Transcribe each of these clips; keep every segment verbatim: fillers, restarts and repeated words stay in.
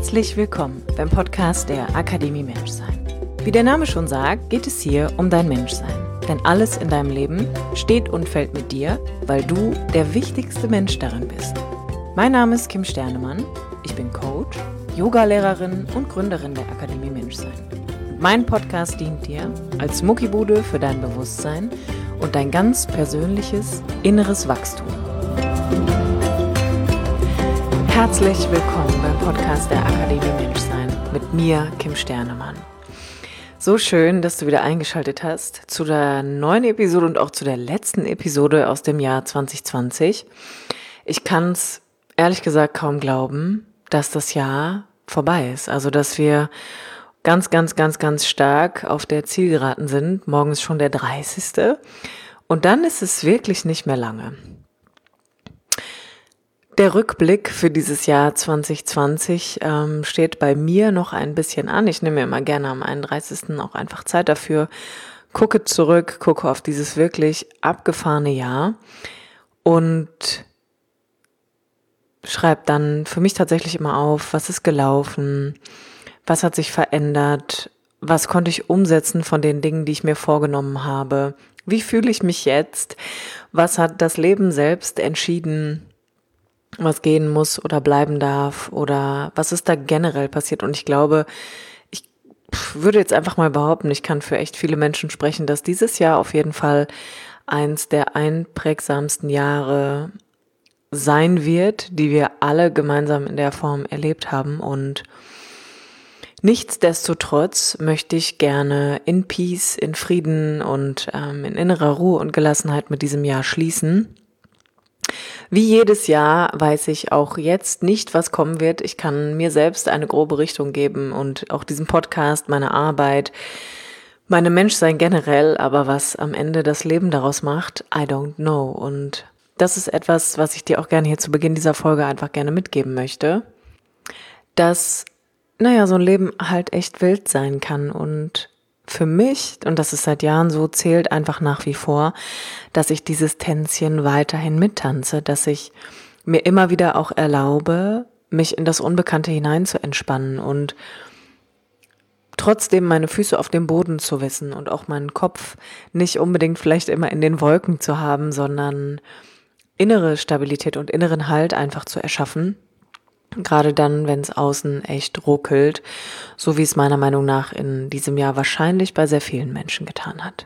Herzlich willkommen beim Podcast der Akademie Menschsein. Wie der Name schon sagt, geht es hier um dein Menschsein. Denn alles in deinem Leben steht und fällt mit dir, weil du der wichtigste Mensch darin bist. Mein Name ist Kim Sternemann, ich bin Coach, Yogalehrerin und Gründerin der Akademie Menschsein. Mein Podcast dient dir als Muckibude für dein Bewusstsein und dein ganz persönliches inneres Wachstum. Herzlich willkommen beim Podcast der Akademie Menschsein mit mir, Kim Sternemann. So schön, dass du wieder eingeschaltet hast zu der neuen Episode und auch zu der letzten Episode aus dem Jahr zwanzig zwanzig. Ich kann es ehrlich gesagt kaum glauben, dass das Jahr vorbei ist. Also, dass wir ganz, ganz, ganz, ganz stark auf der Zielgeraden sind. Morgen ist schon der dreißigste Und dann ist es wirklich nicht mehr lange. Der Rückblick für dieses Jahr zwanzig zwanzig ähm, steht bei mir noch ein bisschen an. Ich nehme mir immer gerne am einunddreißigsten auch einfach Zeit dafür, gucke zurück, gucke auf dieses wirklich abgefahrene Jahr und schreibe dann für mich tatsächlich immer auf, was ist gelaufen, was hat sich verändert, was konnte ich umsetzen von den Dingen, die ich mir vorgenommen habe, wie fühle ich mich jetzt, was hat das Leben selbst entschieden, was gehen muss oder bleiben darf oder was ist da generell passiert. Und ich glaube, ich würde jetzt einfach mal behaupten, ich kann für echt viele Menschen sprechen, dass dieses Jahr auf jeden Fall eins der einprägsamsten Jahre sein wird, die wir alle gemeinsam in der Form erlebt haben. Und nichtsdestotrotz möchte ich gerne in Peace, in Frieden und ähm, in innerer Ruhe und Gelassenheit mit diesem Jahr schließen. Wie jedes Jahr weiß ich auch jetzt nicht, was kommen wird. Ich kann mir selbst eine grobe Richtung geben und auch diesen Podcast, meine Arbeit, meine Menschsein generell, aber was am Ende das Leben daraus macht, I don't know. Und das ist etwas, was ich dir auch gerne hier zu Beginn dieser Folge einfach gerne mitgeben möchte, dass, naja, so ein Leben halt echt wild sein kann und für mich, und das ist seit Jahren so, zählt einfach nach wie vor, dass ich dieses Tänzchen weiterhin mittanze, dass ich mir immer wieder auch erlaube, mich in das Unbekannte hinein zu entspannen und trotzdem meine Füße auf dem Boden zu wissen und auch meinen Kopf nicht unbedingt vielleicht immer in den Wolken zu haben, sondern innere Stabilität und inneren Halt einfach zu erschaffen. Gerade dann, wenn es außen echt ruckelt, so wie es meiner Meinung nach in diesem Jahr wahrscheinlich bei sehr vielen Menschen getan hat.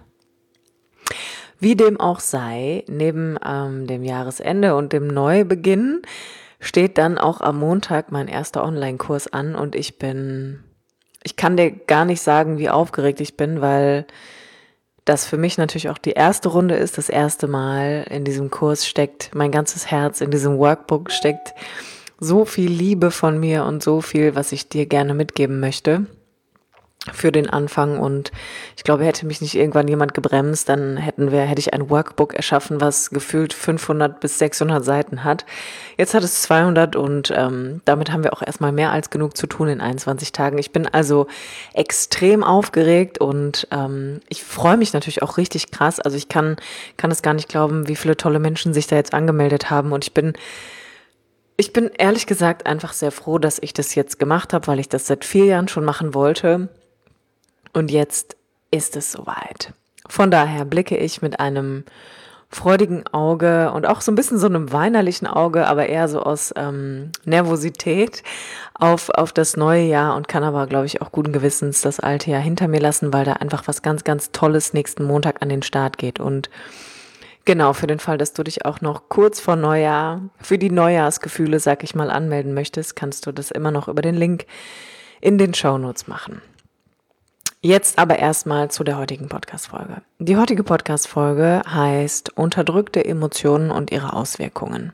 Wie dem auch sei, neben ähm, dem Jahresende und dem Neubeginn steht dann auch am Montag mein erster Online-Kurs an und ich bin, ich kann dir gar nicht sagen, wie aufgeregt ich bin, weil das für mich natürlich auch die erste Runde ist, das erste Mal in diesem Kurs steckt mein ganzes Herz, in diesem Workbook steckt so viel Liebe von mir und so viel, was ich dir gerne mitgeben möchte für den Anfang. Und ich glaube, hätte mich nicht irgendwann jemand gebremst, dann hätten wir, hätte ich ein Workbook erschaffen, was gefühlt fünfhundert bis sechshundert Seiten hat. Jetzt hat es zweihundert und ähm, damit haben wir auch erstmal mehr als genug zu tun in einundzwanzig Tagen. Ich bin also extrem aufgeregt und ähm, ich freue mich natürlich auch richtig krass. Also ich kann, kann es gar nicht glauben, wie viele tolle Menschen sich da jetzt angemeldet haben und ich bin Ich bin ehrlich gesagt einfach sehr froh, dass ich das jetzt gemacht habe, weil ich das seit vier Jahren schon machen wollte. Und jetzt ist es soweit. Von daher blicke ich mit einem freudigen Auge und auch so ein bisschen so einem weinerlichen Auge, aber eher so aus ähm, Nervosität auf, auf das neue Jahr und kann aber, glaube ich, auch guten Gewissens das alte Jahr hinter mir lassen, weil da einfach was ganz, ganz Tolles nächsten Montag an den Start geht. Und genau, für den Fall, dass du dich auch noch kurz vor Neujahr für die Neujahrsgefühle, sag ich mal, anmelden möchtest, kannst du das immer noch über den Link in den Shownotes machen. Jetzt aber erstmal zu der heutigen Podcast-Folge. Die heutige Podcast-Folge heißt Unterdrückte Emotionen und ihre Auswirkungen.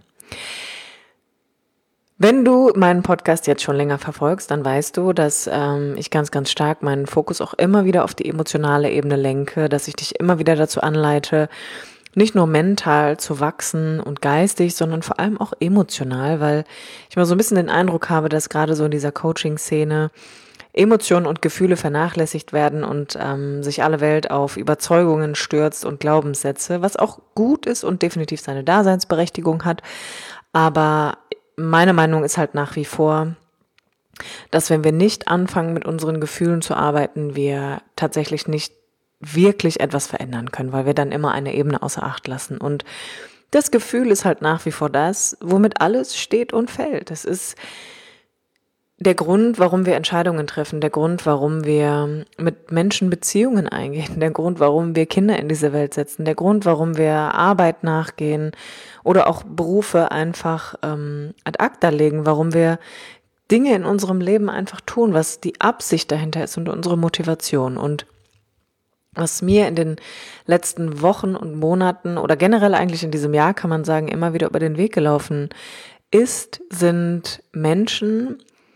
Wenn du meinen Podcast jetzt schon länger verfolgst, dann weißt du, dass ähm, ich ganz, ganz stark meinen Fokus auch immer wieder auf die emotionale Ebene lenke, dass ich dich immer wieder dazu anleite, nicht nur mental zu wachsen und geistig, sondern vor allem auch emotional, weil ich mal so ein bisschen den Eindruck habe, dass gerade so in dieser Coaching-Szene Emotionen und Gefühle vernachlässigt werden und ähm, sich alle Welt auf Überzeugungen stürzt und Glaubenssätze, was auch gut ist und definitiv seine Daseinsberechtigung hat. Aber meine Meinung ist halt nach wie vor, dass wenn wir nicht anfangen, mit unseren Gefühlen zu arbeiten, wir tatsächlich nicht wirklich etwas verändern können, weil wir dann immer eine Ebene außer Acht lassen. Und das Gefühl ist halt nach wie vor das, womit alles steht und fällt. Das ist der Grund, warum wir Entscheidungen treffen, der Grund, warum wir mit Menschen Beziehungen eingehen, der Grund, warum wir Kinder in diese Welt setzen, der Grund, warum wir Arbeit nachgehen oder auch Berufe einfach ähm, ad acta legen, warum wir Dinge in unserem Leben einfach tun, was die Absicht dahinter ist und unsere Motivation. Und was mir in den letzten Wochen und Monaten oder generell eigentlich in diesem Jahr, kann man sagen, immer wieder über den Weg gelaufen ist, sind Menschen,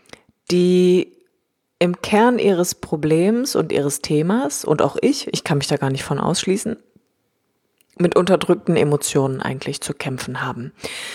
die im Kern ihres Problems und ihres Themas, und auch ich, ich kann mich da gar nicht von ausschließen, mit unterdrückten Emotionen eigentlich zu kämpfen haben.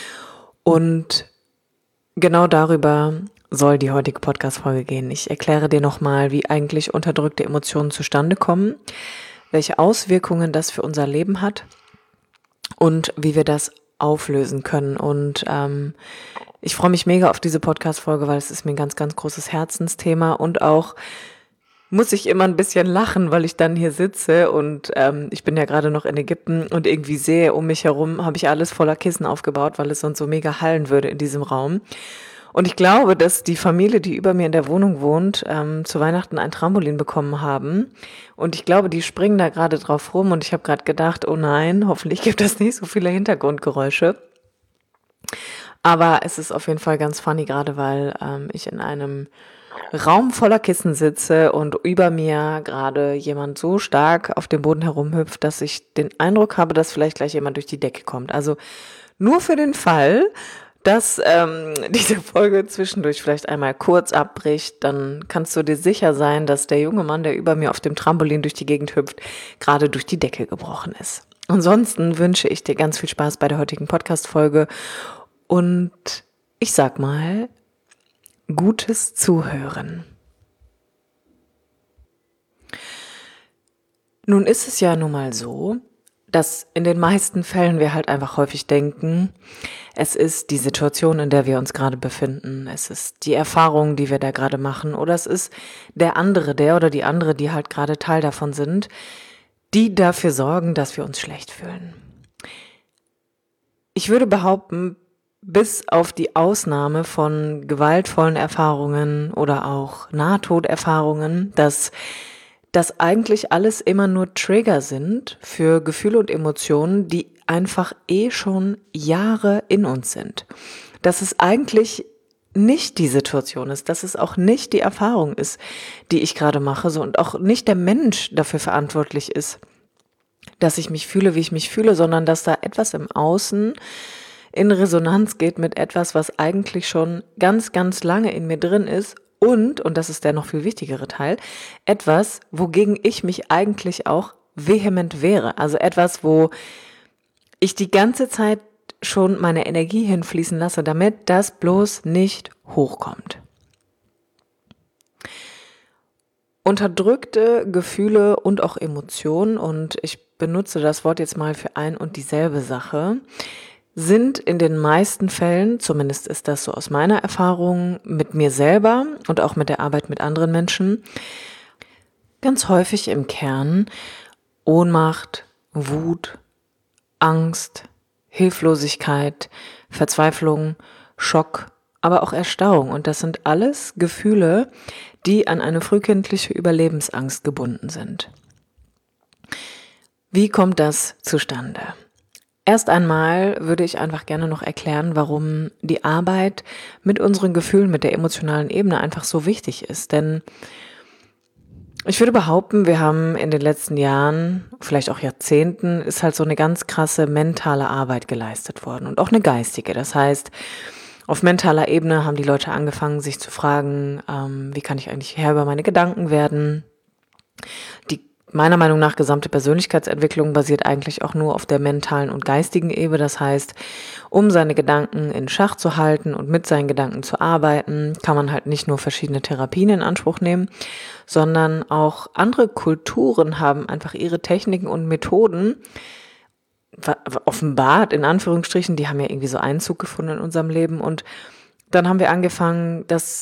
Und genau darüber soll die heutige Podcast-Folge gehen. Ich erkläre dir nochmal, wie eigentlich unterdrückte Emotionen zustande kommen, welche Auswirkungen das für unser Leben hat und wie wir das auflösen können. Und ähm, ich freue mich mega auf diese Podcast-Folge, weil es ist mir ein ganz, ganz großes Herzensthema und auch muss ich immer ein bisschen lachen, weil ich dann hier sitze und ähm, ich bin ja gerade noch in Ägypten und irgendwie sehe, um mich herum habe ich alles voller Kissen aufgebaut, weil es sonst so mega hallen würde in diesem Raum. Und ich glaube, dass die Familie, die über mir in der Wohnung wohnt, ähm, zu Weihnachten ein Trampolin bekommen haben. Und ich glaube, die springen da gerade drauf rum. Und ich habe gerade gedacht, oh nein, hoffentlich gibt es nicht so viele Hintergrundgeräusche. Aber es ist auf jeden Fall ganz funny, gerade weil ähm, ich in einem Raum voller Kissen sitze und über mir gerade jemand so stark auf dem Boden herumhüpft, dass ich den Eindruck habe, dass vielleicht gleich jemand durch die Decke kommt. Also nur für den Fall, dass ähm, diese Folge zwischendurch vielleicht einmal kurz abbricht, dann kannst du dir sicher sein, dass der junge Mann, der über mir auf dem Trampolin durch die Gegend hüpft, gerade durch die Decke gebrochen ist. Ansonsten wünsche ich dir ganz viel Spaß bei der heutigen Podcast-Folge und ich sag mal, gutes Zuhören. Nun ist es ja nun mal so, dass in den meisten Fällen wir halt einfach häufig denken, es ist die Situation, in der wir uns gerade befinden, es ist die Erfahrung, die wir da gerade machen oder es ist der andere, der oder die andere, die halt gerade Teil davon sind, die dafür sorgen, dass wir uns schlecht fühlen. Ich würde behaupten, bis auf die Ausnahme von gewaltvollen Erfahrungen oder auch Nahtoderfahrungen, dass das eigentlich alles immer nur Trigger sind für Gefühle und Emotionen, die einfach eh schon Jahre in uns sind. Dass es eigentlich nicht die Situation ist, dass es auch nicht die Erfahrung ist, die ich gerade mache, so und auch nicht der Mensch dafür verantwortlich ist, dass ich mich fühle, wie ich mich fühle, sondern dass da etwas im Außen in Resonanz geht mit etwas, was eigentlich schon ganz, ganz lange in mir drin ist und, und das ist der noch viel wichtigere Teil, etwas, wogegen ich mich eigentlich auch vehement wehre. Also etwas, wo ich die ganze Zeit schon meine Energie hinfließen lasse, damit das bloß nicht hochkommt. Unterdrückte Gefühle und auch Emotionen, und ich benutze das Wort jetzt mal für ein und dieselbe Sache, sind in den meisten Fällen, zumindest ist das so aus meiner Erfahrung mit mir selber und auch mit der Arbeit mit anderen Menschen, ganz häufig im Kern Ohnmacht, Wut, Angst, Hilflosigkeit, Verzweiflung, Schock, aber auch Erstarrung. Und das sind alles Gefühle, die an eine frühkindliche Überlebensangst gebunden sind. Wie kommt das zustande? Erst einmal würde ich einfach gerne noch erklären, warum die Arbeit mit unseren Gefühlen, mit der emotionalen Ebene einfach so wichtig ist. Denn ich würde behaupten, wir haben in den letzten Jahren, vielleicht auch Jahrzehnten, ist halt so eine ganz krasse mentale Arbeit geleistet worden und auch eine geistige. Das heißt, auf mentaler Ebene haben die Leute angefangen, sich zu fragen, ähm, wie kann ich eigentlich Herr über meine Gedanken werden? Die meiner Meinung nach gesamte Persönlichkeitsentwicklung basiert eigentlich auch nur auf der mentalen und geistigen Ebene. Das heißt, um seine Gedanken in Schach zu halten und mit seinen Gedanken zu arbeiten, kann man halt nicht nur verschiedene Therapien in Anspruch nehmen, sondern auch andere Kulturen haben einfach ihre Techniken und Methoden offenbart, in Anführungsstrichen, die haben ja irgendwie so Einzug gefunden in unserem Leben. Und dann haben wir angefangen, das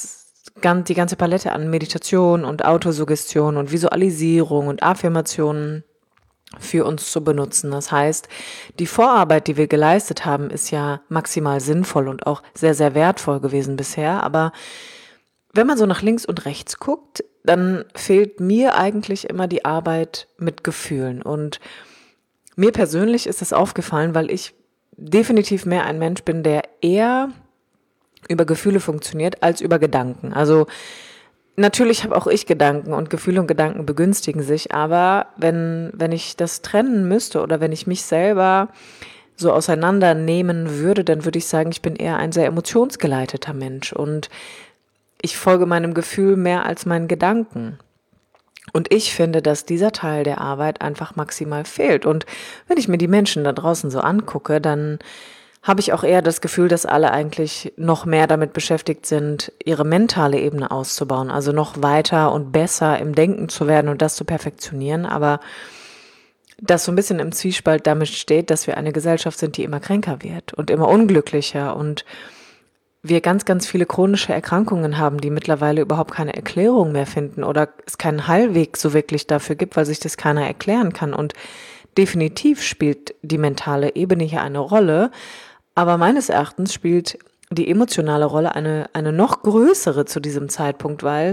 ganz, die ganze Palette an Meditation und Autosuggestion und Visualisierung und Affirmationen für uns zu benutzen. Das heißt, die Vorarbeit, die wir geleistet haben, ist ja maximal sinnvoll und auch sehr, sehr wertvoll gewesen bisher. Aber wenn man so nach links und rechts guckt, dann fehlt mir eigentlich immer die Arbeit mit Gefühlen. Und mir persönlich ist das aufgefallen, weil ich definitiv mehr ein Mensch bin, der eher über Gefühle funktioniert als über Gedanken. Also natürlich habe auch ich Gedanken und Gefühle und Gedanken begünstigen sich, aber wenn, wenn ich das trennen müsste oder wenn ich mich selber so auseinandernehmen würde, dann würde ich sagen, ich bin eher ein sehr emotionsgeleiteter Mensch und ich folge meinem Gefühl mehr als meinen Gedanken. Und ich finde, dass dieser Teil der Arbeit einfach maximal fehlt. Und wenn ich mir die Menschen da draußen so angucke, dann habe ich auch eher das Gefühl, dass alle eigentlich noch mehr damit beschäftigt sind, ihre mentale Ebene auszubauen, also noch weiter und besser im Denken zu werden und das zu perfektionieren, aber das so ein bisschen im Zwiespalt damit steht, dass wir eine Gesellschaft sind, die immer kränker wird und immer unglücklicher und wir ganz, ganz viele chronische Erkrankungen haben, die mittlerweile überhaupt keine Erklärung mehr finden oder es keinen Heilweg so wirklich dafür gibt, weil sich das keiner erklären kann. Und definitiv spielt die mentale Ebene hier eine Rolle, aber meines Erachtens spielt die emotionale Rolle eine, eine noch größere zu diesem Zeitpunkt, weil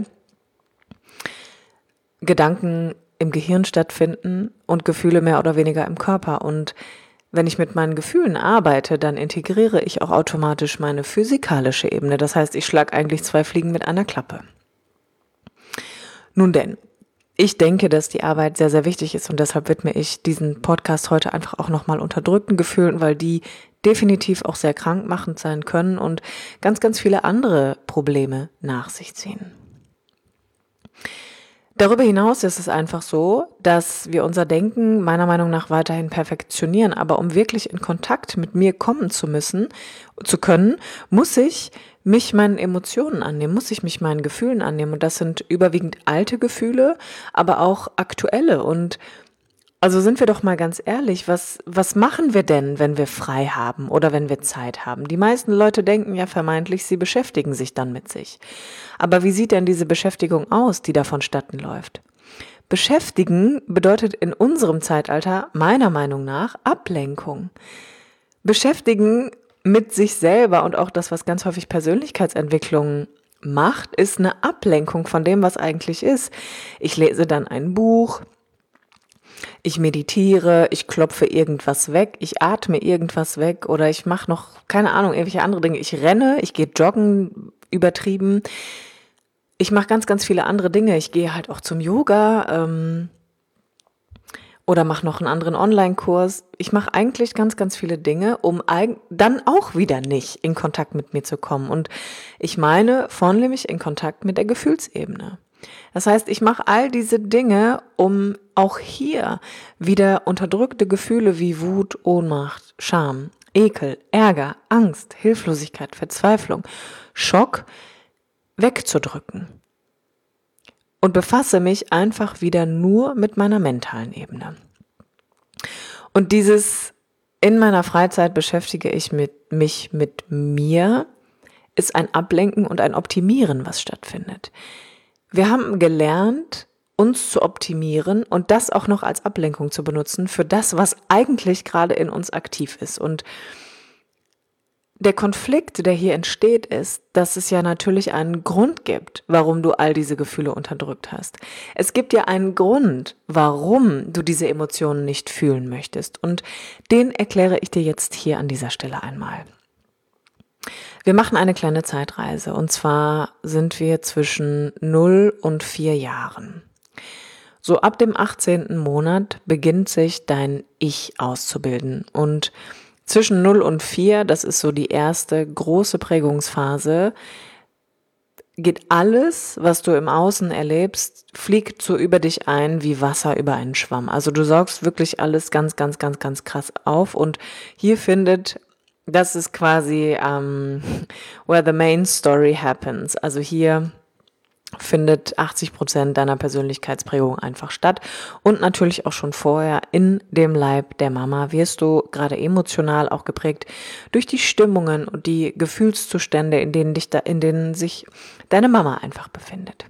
Gedanken im Gehirn stattfinden und Gefühle mehr oder weniger im Körper. Und wenn ich mit meinen Gefühlen arbeite, dann integriere ich auch automatisch meine physikalische Ebene. Das heißt, ich schlage eigentlich zwei Fliegen mit einer Klappe. Nun denn, ich denke, dass die Arbeit sehr, sehr wichtig ist und deshalb widme ich diesen Podcast heute einfach auch nochmal unterdrückten Gefühlen, weil die definitiv auch sehr krankmachend sein können und ganz, ganz viele andere Probleme nach sich ziehen. Darüber hinaus ist es einfach so, dass wir unser Denken meiner Meinung nach weiterhin perfektionieren, aber um wirklich in Kontakt mit mir kommen zu müssen, zu können, muss ich mich meinen Emotionen annehmen, muss ich mich meinen Gefühlen annehmen und das sind überwiegend alte Gefühle, aber auch aktuelle und also sind wir doch mal ganz ehrlich, was, was machen wir denn, wenn wir frei haben oder wenn wir Zeit haben? Die meisten Leute denken ja vermeintlich, sie beschäftigen sich dann mit sich. Aber wie sieht denn diese Beschäftigung aus, die da vonstatten läuft? Beschäftigen bedeutet in unserem Zeitalter meiner Meinung nach Ablenkung. Beschäftigen mit sich selber und auch das, was ganz häufig Persönlichkeitsentwicklung macht, ist eine Ablenkung von dem, was eigentlich ist. Ich lese dann ein Buch, ich meditiere, ich klopfe irgendwas weg, ich atme irgendwas weg oder ich mache noch, keine Ahnung, irgendwelche andere Dinge. Ich renne, ich gehe joggen, übertrieben. Ich mache ganz, ganz viele andere Dinge. Ich gehe halt auch zum Yoga ähm, oder mache noch einen anderen Online-Kurs. Ich mache eigentlich ganz, ganz viele Dinge, um eig- dann auch wieder nicht in Kontakt mit mir zu kommen. Und ich meine vornehmlich in Kontakt mit der Gefühlsebene. Das heißt, ich mache all diese Dinge, um auch hier wieder unterdrückte Gefühle wie Wut, Ohnmacht, Scham, Ekel, Ärger, Angst, Hilflosigkeit, Verzweiflung, Schock wegzudrücken. Und befasse mich einfach wieder nur mit meiner mentalen Ebene. Und dieses in meiner Freizeit beschäftige ich mit, mich mit mir, ist ein Ablenken und ein Optimieren, was stattfindet. Wir haben gelernt, uns zu optimieren und das auch noch als Ablenkung zu benutzen für das, was eigentlich gerade in uns aktiv ist. Und der Konflikt, der hier entsteht, ist, dass es ja natürlich einen Grund gibt, warum du all diese Gefühle unterdrückt hast. Es gibt ja einen Grund, warum du diese Emotionen nicht fühlen möchtest. Und den erkläre ich dir jetzt hier an dieser Stelle einmal. Wir machen eine kleine Zeitreise und zwar sind wir zwischen null und vier Jahren. So ab dem achtzehnten Monat beginnt sich dein Ich auszubilden und zwischen null und vier, das ist so die erste große Prägungsphase, geht alles, was du im Außen erlebst, fliegt so über dich ein wie Wasser über einen Schwamm. Also du saugst wirklich alles ganz, ganz, ganz, ganz krass auf und hier findet Das ist quasi um, where the main story happens. Also hier findet achtzig Prozent deiner Persönlichkeitsprägung einfach statt. Und natürlich auch schon vorher in dem Leib der Mama wirst du gerade emotional auch geprägt durch die Stimmungen und die Gefühlszustände, in denen dich da, in denen sich deine Mama einfach befindet.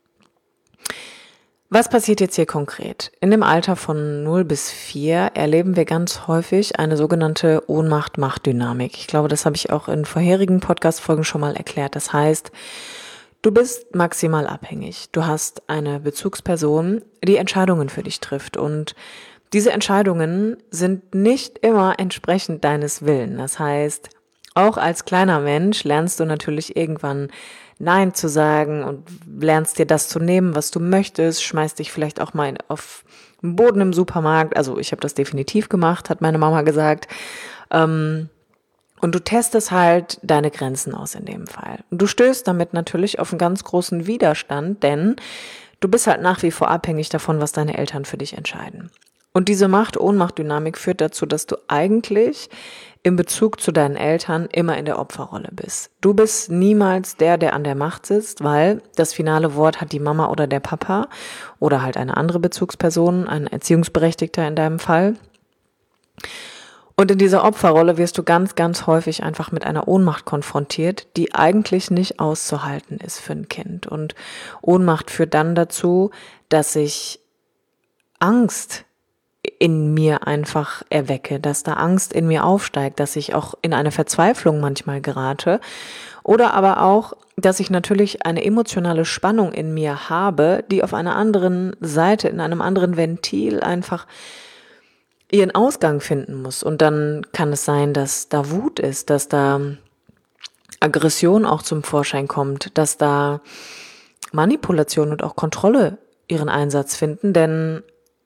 Was passiert jetzt hier konkret? In dem Alter von null bis vier erleben wir ganz häufig eine sogenannte Ohnmacht-Macht-Dynamik. Ich glaube, das habe ich auch in vorherigen Podcast-Folgen schon mal erklärt. Das heißt, du bist maximal abhängig. Du hast eine Bezugsperson, die Entscheidungen für dich trifft. Und diese Entscheidungen sind nicht immer entsprechend deines Willens. Das heißt, auch als kleiner Mensch lernst du natürlich irgendwann Nein zu sagen und lernst dir das zu nehmen, was du möchtest, schmeißt dich vielleicht auch mal auf den Boden im Supermarkt. Also ich habe das definitiv gemacht, hat meine Mama gesagt. Ähm, Und du testest halt deine Grenzen aus in dem Fall. Und du stößt damit natürlich auf einen ganz großen Widerstand, denn du bist halt nach wie vor abhängig davon, was deine Eltern für dich entscheiden. Und diese Macht-Ohnmacht-Dynamik führt dazu, dass du eigentlich in Bezug zu deinen Eltern immer in der Opferrolle bist. Du bist niemals der, der an der Macht sitzt, weil das finale Wort hat die Mama oder der Papa oder halt eine andere Bezugsperson, ein Erziehungsberechtigter in deinem Fall. Und in dieser Opferrolle wirst du ganz, ganz häufig einfach mit einer Ohnmacht konfrontiert, die eigentlich nicht auszuhalten ist für ein Kind. Und Ohnmacht führt dann dazu, dass ich Angst in mir einfach erwecke, dass da Angst in mir aufsteigt, dass ich auch in eine Verzweiflung manchmal gerate oder aber auch, dass ich natürlich eine emotionale Spannung in mir habe, die auf einer anderen Seite, in einem anderen Ventil einfach ihren Ausgang finden muss. Und dann kann es sein, dass da Wut ist, dass da Aggression auch zum Vorschein kommt, dass da Manipulation und auch Kontrolle ihren Einsatz finden, denn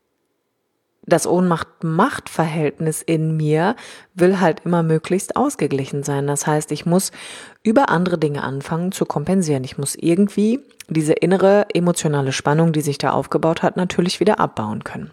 das Ohnmacht-Macht-Verhältnis in mir will halt immer möglichst ausgeglichen sein. Das heißt, ich muss über andere Dinge anfangen zu kompensieren. Ich muss irgendwie diese innere emotionale Spannung, die sich da aufgebaut hat, natürlich wieder abbauen können.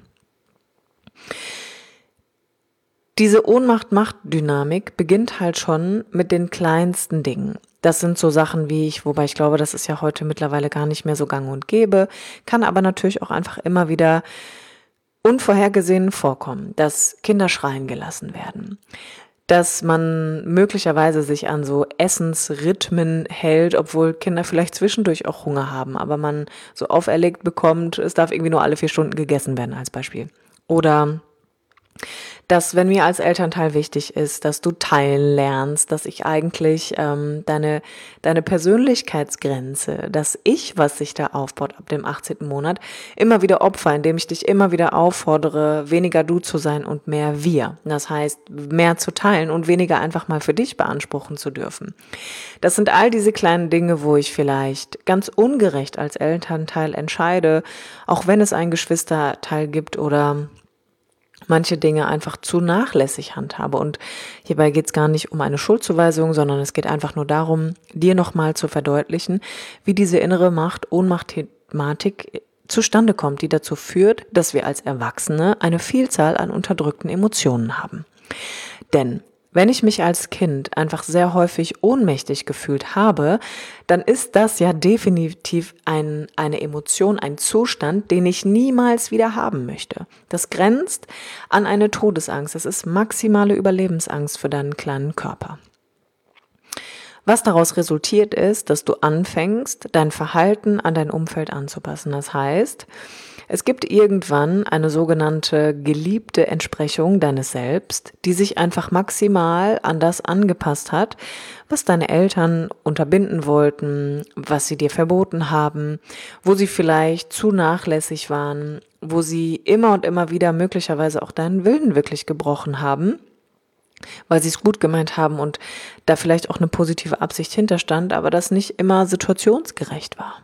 Diese Ohnmacht-Macht-Dynamik beginnt halt schon mit den kleinsten Dingen. Das sind so Sachen wie ich, wobei ich glaube, das ist ja heute mittlerweile gar nicht mehr so gang und gäbe, kann aber natürlich auch einfach immer wieder unvorhergesehen vorkommen, dass Kinder schreien gelassen werden, dass man möglicherweise sich an so Essensrhythmen hält, obwohl Kinder vielleicht zwischendurch auch Hunger haben, aber man so auferlegt bekommt, es darf irgendwie nur alle vier Stunden gegessen werden als Beispiel. Oder dass, wenn mir als Elternteil wichtig ist, dass du teilen lernst, dass ich eigentlich ähm, deine deine Persönlichkeitsgrenze, das Ich, was sich da aufbaut ab dem achtzehnten Monat, immer wieder opfer, indem ich dich immer wieder auffordere, weniger du zu sein und mehr wir. Das heißt, mehr zu teilen und weniger einfach mal für dich beanspruchen zu dürfen. Das sind all diese kleinen Dinge, wo ich vielleicht ganz ungerecht als Elternteil entscheide, auch wenn es einen Geschwisterteil gibt oder manche Dinge einfach zu nachlässig handhabe. Und hierbei geht es gar nicht um eine Schuldzuweisung, sondern es geht einfach nur darum, dir nochmal zu verdeutlichen, wie diese innere Macht-Ohnmacht-Thematik zustande kommt, die dazu führt, dass wir als Erwachsene eine Vielzahl an unterdrückten Emotionen haben. Denn wenn ich mich als Kind einfach sehr häufig ohnmächtig gefühlt habe, dann ist das ja definitiv ein, eine Emotion, ein Zustand, den ich niemals wieder haben möchte. Das grenzt an eine Todesangst. Das ist maximale Überlebensangst für deinen kleinen Körper. Was daraus resultiert ist, dass du anfängst, dein Verhalten an dein Umfeld anzupassen. Das heißt, es gibt irgendwann eine sogenannte geliebte Entsprechung deines Selbst, die sich einfach maximal an das angepasst hat, was deine Eltern unterbinden wollten, was sie dir verboten haben, wo sie vielleicht zu nachlässig waren, wo sie immer und immer wieder möglicherweise auch deinen Willen wirklich gebrochen haben, weil sie es gut gemeint haben und da vielleicht auch eine positive Absicht hinterstand, aber das nicht immer situationsgerecht war.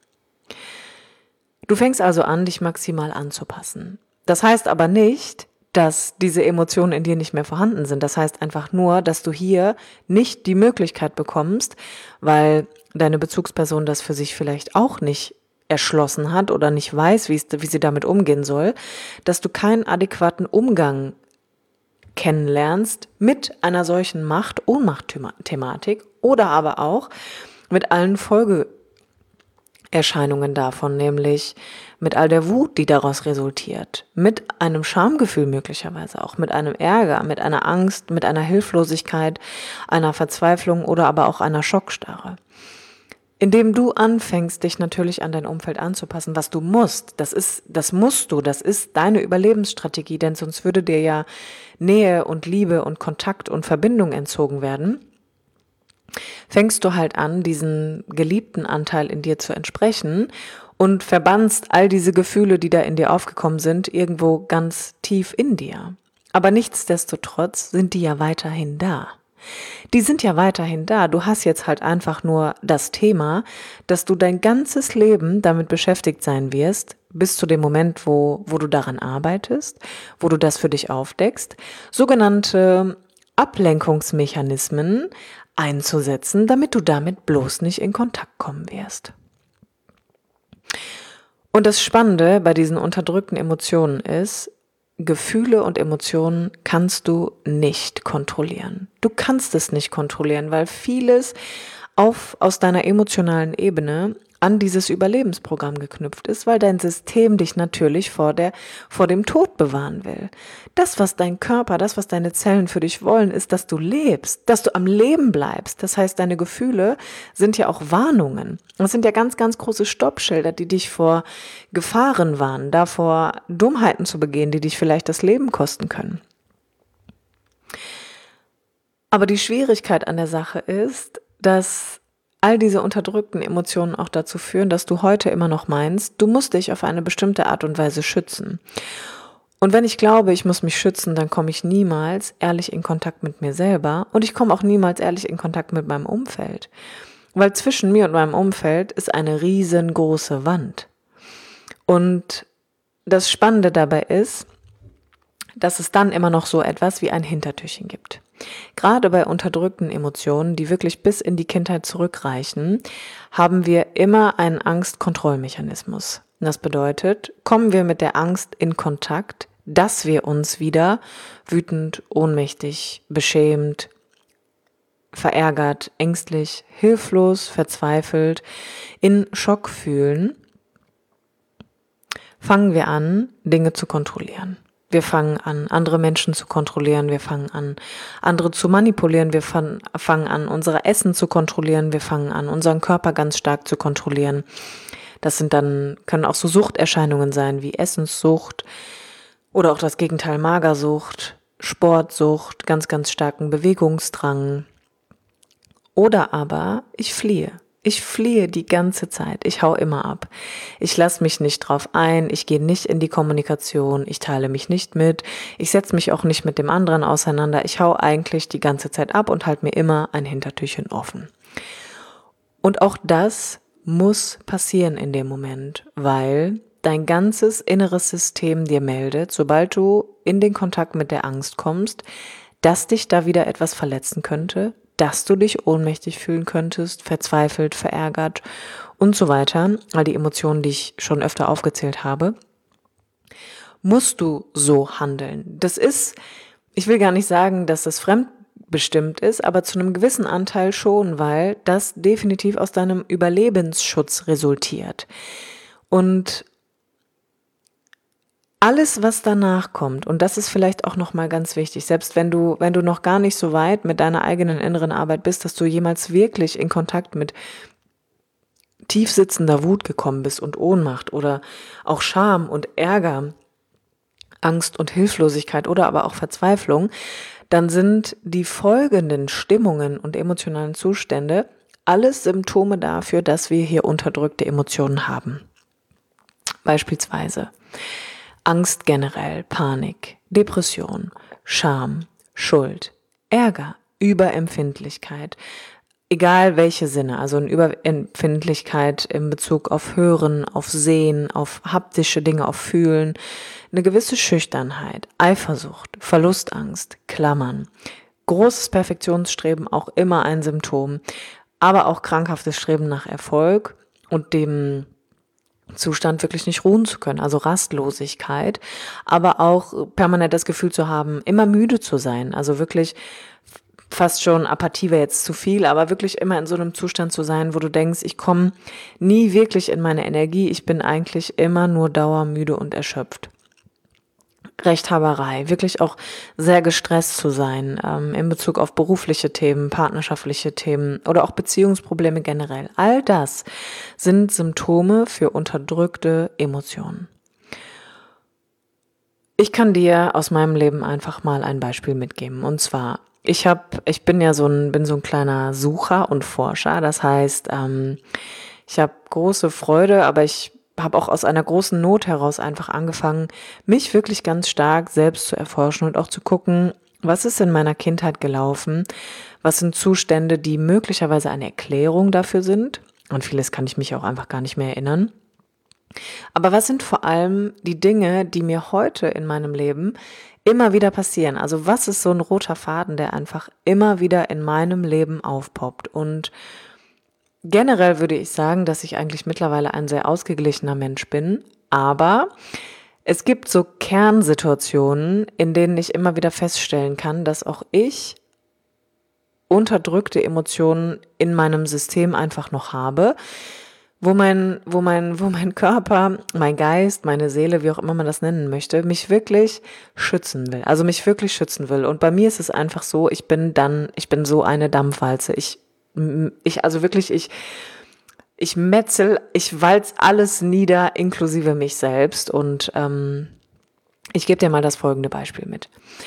Du fängst also an, dich maximal anzupassen. Das heißt aber nicht, dass diese Emotionen in dir nicht mehr vorhanden sind. Das heißt einfach nur, dass du hier nicht die Möglichkeit bekommst, weil deine Bezugsperson das für sich vielleicht auch nicht erschlossen hat oder nicht weiß, wie es, wie sie damit umgehen soll, dass du keinen adäquaten Umgang kennenlernst mit einer solchen Macht-Ohnmacht-Thematik oder aber auch mit allen Folge Erscheinungen davon, nämlich mit all der Wut, die daraus resultiert, mit einem Schamgefühl möglicherweise auch, mit einem Ärger, mit einer Angst, mit einer Hilflosigkeit, einer Verzweiflung oder aber auch einer Schockstarre. Indem du anfängst, dich natürlich an dein Umfeld anzupassen, was du musst, das ist, das musst du, das ist deine Überlebensstrategie, denn sonst würde dir ja Nähe und Liebe und Kontakt und Verbindung entzogen werden. Fängst du halt an, diesen geliebten Anteil in dir zu entsprechen und verbannst all diese Gefühle, die da in dir aufgekommen sind, irgendwo ganz tief in dir. Aber nichtsdestotrotz sind die ja weiterhin da. Die sind ja weiterhin da. Du hast jetzt halt einfach nur das Thema, dass du dein ganzes Leben damit beschäftigt sein wirst, bis zu dem Moment, wo, wo du daran arbeitest, wo du das für dich aufdeckst, sogenannte Ablenkungsmechanismen einzusetzen, damit du damit bloß nicht in Kontakt kommen wirst. Und das Spannende bei diesen unterdrückten Emotionen ist, Gefühle und Emotionen kannst du nicht kontrollieren. Du kannst es nicht kontrollieren, weil vieles auf, aus deiner emotionalen Ebene an dieses Überlebensprogramm geknüpft ist, weil dein System dich natürlich vor der, vor dem Tod bewahren will. Das, was dein Körper, das, was deine Zellen für dich wollen, ist, dass du lebst, dass du am Leben bleibst. Das heißt, deine Gefühle sind ja auch Warnungen. Das sind ja ganz, ganz große Stoppschilder, die dich vor Gefahren warnen, davor Dummheiten zu begehen, die dich vielleicht das Leben kosten können. Aber die Schwierigkeit an der Sache ist, dass all diese unterdrückten Emotionen auch dazu führen, dass du heute immer noch meinst, du musst dich auf eine bestimmte Art und Weise schützen. Und wenn ich glaube, ich muss mich schützen, dann komme ich niemals ehrlich in Kontakt mit mir selber und ich komme auch niemals ehrlich in Kontakt mit meinem Umfeld. Weil zwischen mir und meinem Umfeld ist eine riesengroße Wand. Und das Spannende dabei ist, dass es dann immer noch so etwas wie ein Hintertürchen gibt. Gerade bei unterdrückten Emotionen, die wirklich bis in die Kindheit zurückreichen, haben wir immer einen Angstkontrollmechanismus. Das bedeutet, kommen wir mit der Angst in Kontakt, dass wir uns wieder wütend, ohnmächtig, beschämt, verärgert, ängstlich, hilflos, verzweifelt, in Schock fühlen, fangen wir an, Dinge zu kontrollieren. Wir fangen an, andere Menschen zu kontrollieren, wir fangen an, andere zu manipulieren, wir fangen an, unser Essen zu kontrollieren, wir fangen an, unseren Körper ganz stark zu kontrollieren. Das sind dann, können auch so Suchterscheinungen sein, wie Essenssucht oder auch das Gegenteil Magersucht, Sportsucht, ganz, ganz starken Bewegungsdrang. Oder aber ich fliehe. Ich fliehe die ganze Zeit. Ich hau immer ab. Ich lasse mich nicht drauf ein. Ich gehe nicht in die Kommunikation. Ich teile mich nicht mit. Ich setze mich auch nicht mit dem anderen auseinander. Ich hau eigentlich die ganze Zeit ab und halte mir immer ein Hintertürchen offen. Und auch das muss passieren in dem Moment, weil dein ganzes inneres System dir meldet, sobald du in den Kontakt mit der Angst kommst, dass dich da wieder etwas verletzen könnte, dass du dich ohnmächtig fühlen könntest, verzweifelt, verärgert und so weiter, all die Emotionen, die ich schon öfter aufgezählt habe, musst du so handeln. Das ist, ich will gar nicht sagen, dass das fremdbestimmt ist, aber zu einem gewissen Anteil schon, weil das definitiv aus deinem Überlebensschutz resultiert. Und alles, was danach kommt, und das ist vielleicht auch nochmal ganz wichtig, selbst wenn du, wenn du noch gar nicht so weit mit deiner eigenen inneren Arbeit bist, dass du jemals wirklich in Kontakt mit tiefsitzender Wut gekommen bist und Ohnmacht oder auch Scham und Ärger, Angst und Hilflosigkeit oder aber auch Verzweiflung, dann sind die folgenden Stimmungen und emotionalen Zustände alles Symptome dafür, dass wir hier unterdrückte Emotionen haben. Beispielsweise Angst generell, Panik, Depression, Scham, Schuld, Ärger, Überempfindlichkeit, egal welche Sinne, also eine Überempfindlichkeit in Bezug auf Hören, auf Sehen, auf haptische Dinge, auf Fühlen, eine gewisse Schüchternheit, Eifersucht, Verlustangst, Klammern, großes Perfektionsstreben, auch immer ein Symptom, aber auch krankhaftes Streben nach Erfolg und dem Zustand wirklich nicht ruhen zu können, also Rastlosigkeit, aber auch permanent das Gefühl zu haben, immer müde zu sein, also wirklich fast schon Apathie wäre jetzt zu viel, aber wirklich immer in so einem Zustand zu sein, wo du denkst, ich komme nie wirklich in meine Energie, ich bin eigentlich immer nur dauermüde und erschöpft. Rechthaberei, wirklich auch sehr gestresst zu sein, ähm, in Bezug auf berufliche Themen, partnerschaftliche Themen oder auch Beziehungsprobleme generell. All das sind Symptome für unterdrückte Emotionen. Ich kann dir aus meinem Leben einfach mal ein Beispiel mitgeben. Und zwar, ich habe, ich bin ja so ein, bin so ein kleiner Sucher und Forscher. Das heißt, ähm, ich habe große Freude, aber ich habe auch aus einer großen Not heraus einfach angefangen, mich wirklich ganz stark selbst zu erforschen und auch zu gucken, was ist in meiner Kindheit gelaufen, was sind Zustände, die möglicherweise eine Erklärung dafür sind. Und vieles kann ich mich auch einfach gar nicht mehr erinnern. Aber was sind vor allem die Dinge, die mir heute in meinem Leben immer wieder passieren? Also was ist so ein roter Faden, der einfach immer wieder in meinem Leben aufpoppt? Und generell würde ich sagen, dass ich eigentlich mittlerweile ein sehr ausgeglichener Mensch bin, aber es gibt so Kernsituationen, in denen ich immer wieder feststellen kann, dass auch ich unterdrückte Emotionen in meinem System einfach noch habe, wo mein, wo mein, wo mein Körper, mein Geist, meine Seele, wie auch immer man das nennen möchte, mich wirklich schützen will. Also mich wirklich schützen will. Und bei mir ist es einfach so, ich bin dann, ich bin so eine Dampfwalze. Ich, ich, also wirklich, ich, ich metzel, ich walz alles nieder, inklusive mich selbst. Und ähm, ich gebe dir mal das folgende Beispiel mit.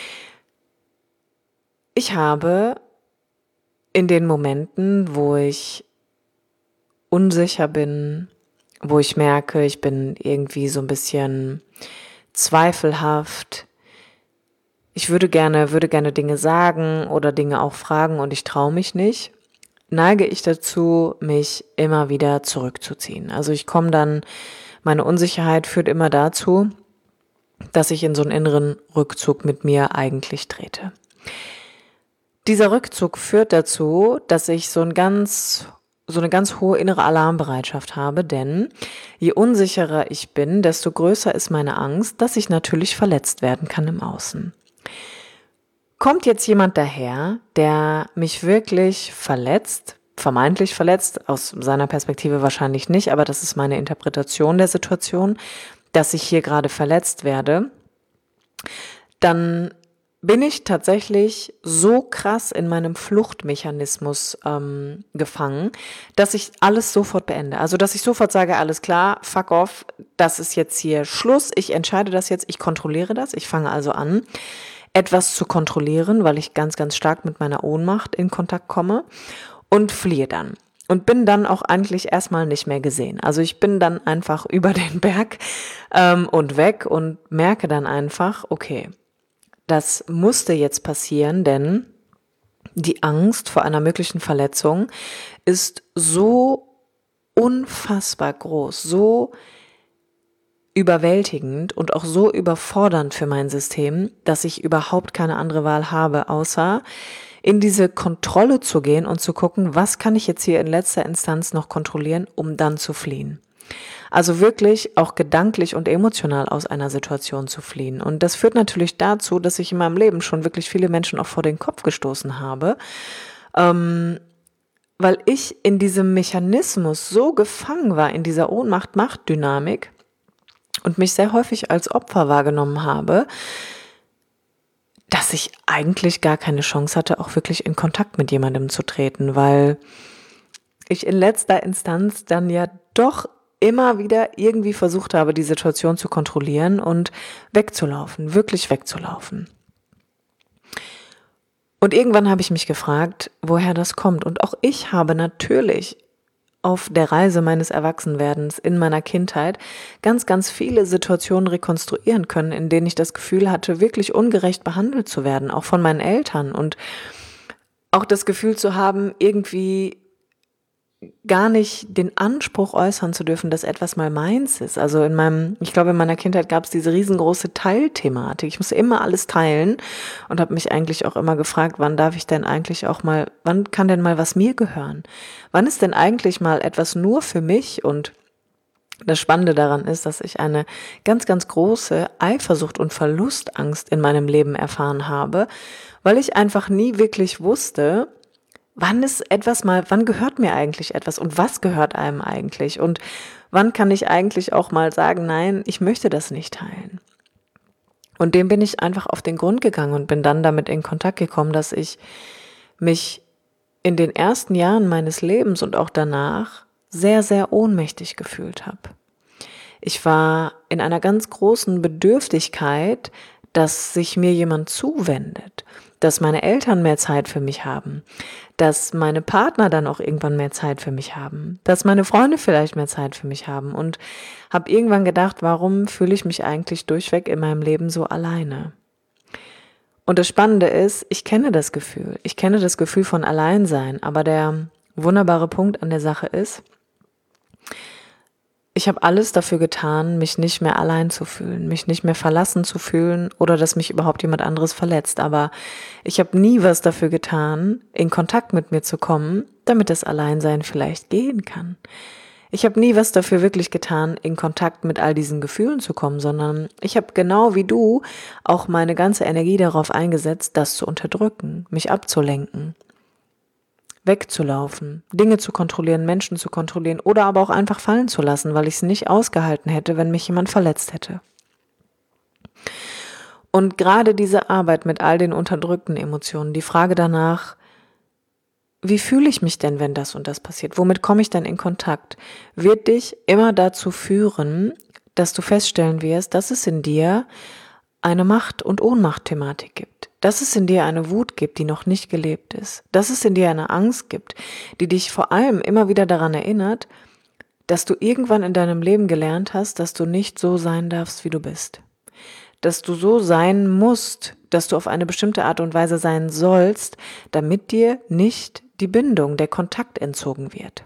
Ich habe in den Momenten, wo ich unsicher bin, wo ich merke, ich bin irgendwie so ein bisschen zweifelhaft. Ich würde gerne, würde gerne Dinge sagen oder Dinge auch fragen und ich traue mich nicht, neige ich dazu, mich immer wieder zurückzuziehen. Also ich komme dann, meine Unsicherheit führt immer dazu, dass ich in so einen inneren Rückzug mit mir eigentlich trete. Dieser Rückzug führt dazu, dass ich so ein ganz so eine ganz hohe innere Alarmbereitschaft habe, denn je unsicherer ich bin, desto größer ist meine Angst, dass ich natürlich verletzt werden kann im Außen. Kommt jetzt jemand daher, der mich wirklich verletzt, vermeintlich verletzt, aus seiner Perspektive wahrscheinlich nicht, aber das ist meine Interpretation der Situation, dass ich hier gerade verletzt werde, dann bin ich tatsächlich so krass in meinem Fluchtmechanismus ähm, gefangen, dass ich alles sofort beende. Also, dass ich sofort sage, alles klar, fuck off, das ist jetzt hier Schluss, ich entscheide das jetzt, ich kontrolliere das. Ich fange also an, etwas zu kontrollieren, weil ich ganz, ganz stark mit meiner Ohnmacht in Kontakt komme und fliehe dann. Und bin dann auch eigentlich erstmal nicht mehr gesehen. Also ich bin dann einfach über den Berg ähm, und weg und merke dann einfach, okay, das musste jetzt passieren, denn die Angst vor einer möglichen Verletzung ist so unfassbar groß, so überwältigend und auch so überfordernd für mein System, dass ich überhaupt keine andere Wahl habe, außer in diese Kontrolle zu gehen und zu gucken, was kann ich jetzt hier in letzter Instanz noch kontrollieren, um dann zu fliehen. Also wirklich auch gedanklich und emotional aus einer Situation zu fliehen. Und das führt natürlich dazu, dass ich in meinem Leben schon wirklich viele Menschen auch vor den Kopf gestoßen habe, ähm, weil ich in diesem Mechanismus so gefangen war, in dieser Ohnmacht-Macht-Dynamik und mich sehr häufig als Opfer wahrgenommen habe, dass ich eigentlich gar keine Chance hatte, auch wirklich in Kontakt mit jemandem zu treten, weil ich in letzter Instanz dann ja doch immer wieder irgendwie versucht habe, die Situation zu kontrollieren und wegzulaufen, wirklich wegzulaufen. Und irgendwann habe ich mich gefragt, woher das kommt. Und auch ich habe natürlich auf der Reise meines Erwachsenwerdens in meiner Kindheit ganz, ganz viele Situationen rekonstruieren können, in denen ich das Gefühl hatte, wirklich ungerecht behandelt zu werden, auch von meinen Eltern und auch das Gefühl zu haben, irgendwie gar nicht den Anspruch äußern zu dürfen, dass etwas mal meins ist. Also in meinem, ich glaube, in meiner Kindheit gab es diese riesengroße Teilthematik. Ich musste immer alles teilen und habe mich eigentlich auch immer gefragt, wann darf ich denn eigentlich auch mal, wann kann denn mal was mir gehören? Wann ist denn eigentlich mal etwas nur für mich? Und Das Spannende daran ist, dass ich eine ganz, ganz große Eifersucht und Verlustangst in meinem Leben erfahren habe, weil ich einfach nie wirklich wusste, wann ist etwas mal, wann gehört mir eigentlich etwas und was gehört einem eigentlich und wann kann ich eigentlich auch mal sagen, nein, ich möchte das nicht teilen. Und dem bin ich einfach auf den Grund gegangen und bin dann damit in Kontakt gekommen, dass ich mich in den ersten Jahren meines Lebens und auch danach sehr, sehr ohnmächtig gefühlt habe. Ich war in einer ganz großen Bedürftigkeit, dass sich mir jemand zuwendet, dass meine Eltern mehr Zeit für mich haben, dass meine Partner dann auch irgendwann mehr Zeit für mich haben, dass meine Freunde vielleicht mehr Zeit für mich haben und habe irgendwann gedacht, warum fühle ich mich eigentlich durchweg in meinem Leben so alleine? Und das Spannende ist, ich kenne das Gefühl, ich kenne das Gefühl von Alleinsein, aber der wunderbare Punkt an der Sache ist, ich habe alles dafür getan, mich nicht mehr allein zu fühlen, mich nicht mehr verlassen zu fühlen oder dass mich überhaupt jemand anderes verletzt. Aber ich habe nie was dafür getan, in Kontakt mit mir zu kommen, damit das Alleinsein vielleicht gehen kann. Ich habe nie was dafür wirklich getan, in Kontakt mit all diesen Gefühlen zu kommen, sondern ich habe genau wie du auch meine ganze Energie darauf eingesetzt, das zu unterdrücken, mich abzulenken, wegzulaufen, Dinge zu kontrollieren, Menschen zu kontrollieren oder aber auch einfach fallen zu lassen, weil ich es nicht ausgehalten hätte, wenn mich jemand verletzt hätte. Und gerade diese Arbeit mit all den unterdrückten Emotionen, die Frage danach, wie fühle ich mich denn, wenn das und das passiert? Womit komme ich denn in Kontakt? Wird dich immer dazu führen, dass du feststellen wirst, dass es in dir eine Macht- und Ohnmacht-Thematik gibt. Dass es in dir eine Wut gibt, die noch nicht gelebt ist. Dass es in dir eine Angst gibt, die dich vor allem immer wieder daran erinnert, dass du irgendwann in deinem Leben gelernt hast, dass du nicht so sein darfst, wie du bist. Dass du so sein musst, dass du auf eine bestimmte Art und Weise sein sollst, damit dir nicht die Bindung, der Kontakt entzogen wird.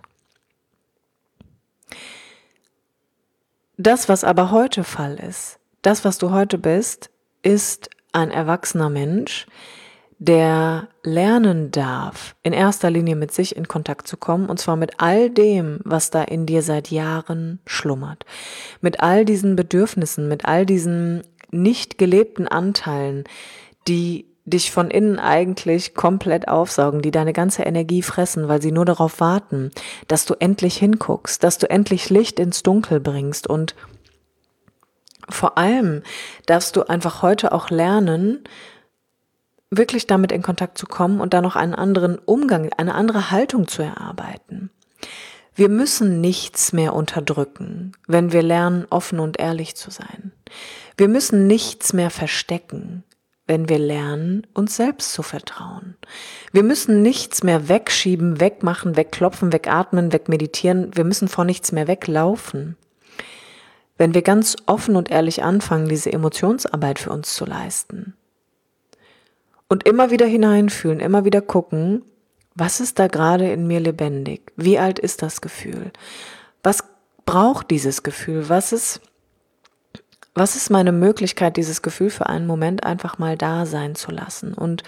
Das, was aber heute Fall ist, das, was du heute bist, ist ein erwachsener Mensch, der lernen darf, in erster Linie mit sich in Kontakt zu kommen, und zwar mit all dem, was da in dir seit Jahren schlummert. Mit all diesen Bedürfnissen, mit all diesen nicht gelebten Anteilen, die dich von innen eigentlich komplett aufsaugen, die deine ganze Energie fressen, weil sie nur darauf warten, dass du endlich hinguckst, dass du endlich Licht ins Dunkel bringst. Und vor allem darfst du einfach heute auch lernen, wirklich damit in Kontakt zu kommen und da noch einen anderen Umgang, eine andere Haltung zu erarbeiten. Wir müssen nichts mehr unterdrücken, wenn wir lernen, offen und ehrlich zu sein. Wir müssen nichts mehr verstecken, wenn wir lernen, uns selbst zu vertrauen. Wir müssen nichts mehr wegschieben, wegmachen, wegklopfen, wegatmen, wegmeditieren. Wir müssen vor nichts mehr weglaufen. Wenn wir ganz offen und ehrlich anfangen, diese Emotionsarbeit für uns zu leisten und immer wieder hineinfühlen, immer wieder gucken, was ist da gerade in mir lebendig? Wie alt ist das Gefühl? Was braucht dieses Gefühl? Was ist, was ist meine Möglichkeit, dieses Gefühl für einen Moment einfach mal da sein zu lassen? Und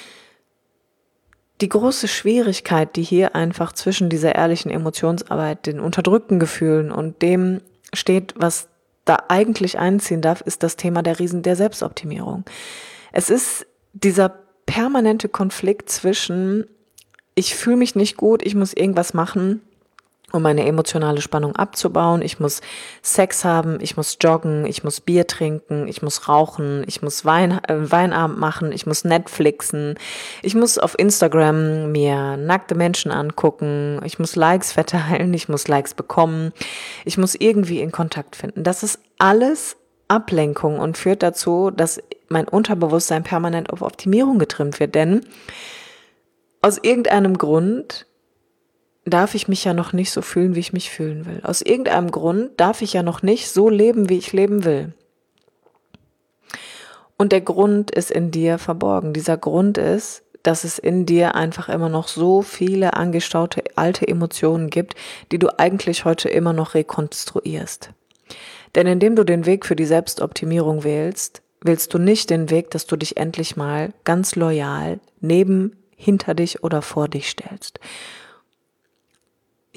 die große Schwierigkeit, die hier einfach zwischen dieser ehrlichen Emotionsarbeit, den unterdrückten Gefühlen und dem steht, was da eigentlich einziehen darf, ist das Thema der Riesen der Selbstoptimierung. Es ist dieser permanente Konflikt zwischen, ich fühle mich nicht gut, ich muss irgendwas machen, um meine emotionale Spannung abzubauen. Ich muss Sex haben, ich muss joggen, ich muss Bier trinken, ich muss rauchen, ich muss Wein, äh, Weinabend machen, ich muss Netflixen, ich muss auf Instagram mir nackte Menschen angucken, ich muss Likes verteilen, ich muss Likes bekommen, ich muss irgendwie in Kontakt finden. Das ist alles Ablenkung und führt dazu, dass mein Unterbewusstsein permanent auf Optimierung getrimmt wird, denn aus irgendeinem Grund darf ich mich ja noch nicht so fühlen, wie ich mich fühlen will. Aus irgendeinem Grund darf ich ja noch nicht so leben, wie ich leben will. Und der Grund ist in dir verborgen. Dieser Grund ist, dass es in dir einfach immer noch so viele angestaute alte Emotionen gibt, die du eigentlich heute immer noch rekonstruierst. Denn indem du den Weg für die Selbstoptimierung wählst, wählst du nicht den Weg, dass du dich endlich mal ganz loyal neben, hinter dich oder vor dich stellst.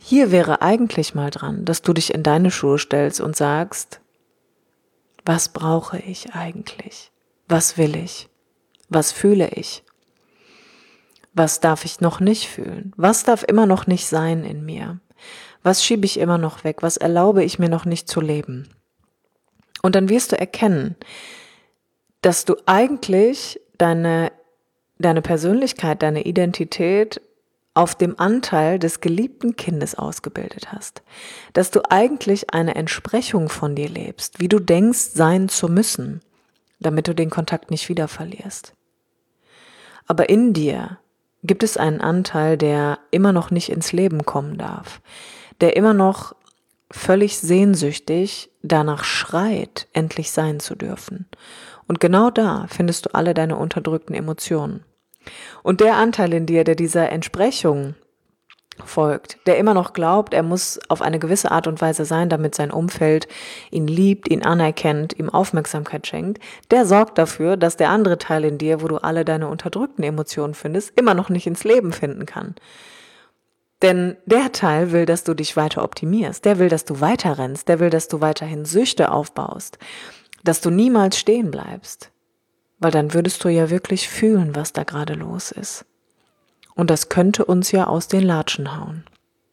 Hier wäre eigentlich mal dran, dass du dich in deine Schuhe stellst und sagst, was brauche ich eigentlich? Was will ich? Was fühle ich? Was darf ich noch nicht fühlen? Was darf immer noch nicht sein in mir? Was schiebe ich immer noch weg? Was erlaube ich mir noch nicht zu leben? Und dann wirst du erkennen, dass du eigentlich deine, deine Persönlichkeit, deine Identität auf dem Anteil des geliebten Kindes ausgebildet hast. Dass du eigentlich eine Entsprechung von dir lebst, wie du denkst, sein zu müssen, damit du den Kontakt nicht wieder verlierst. Aber in dir gibt es einen Anteil, der immer noch nicht ins Leben kommen darf, der immer noch völlig sehnsüchtig danach schreit, endlich sein zu dürfen. Und genau da findest du alle deine unterdrückten Emotionen. Und der Anteil in dir, der dieser Entsprechung folgt, der immer noch glaubt, er muss auf eine gewisse Art und Weise sein, damit sein Umfeld ihn liebt, ihn anerkennt, ihm Aufmerksamkeit schenkt, der sorgt dafür, dass der andere Teil in dir, wo du alle deine unterdrückten Emotionen findest, immer noch nicht ins Leben finden kann. Denn der Teil will, dass du dich weiter optimierst, der will, dass du weiter rennst, der will, dass du weiterhin Süchte aufbaust, dass du niemals stehen bleibst. Weil dann würdest du ja wirklich fühlen, was da gerade los ist. Und das könnte uns ja aus den Latschen hauen.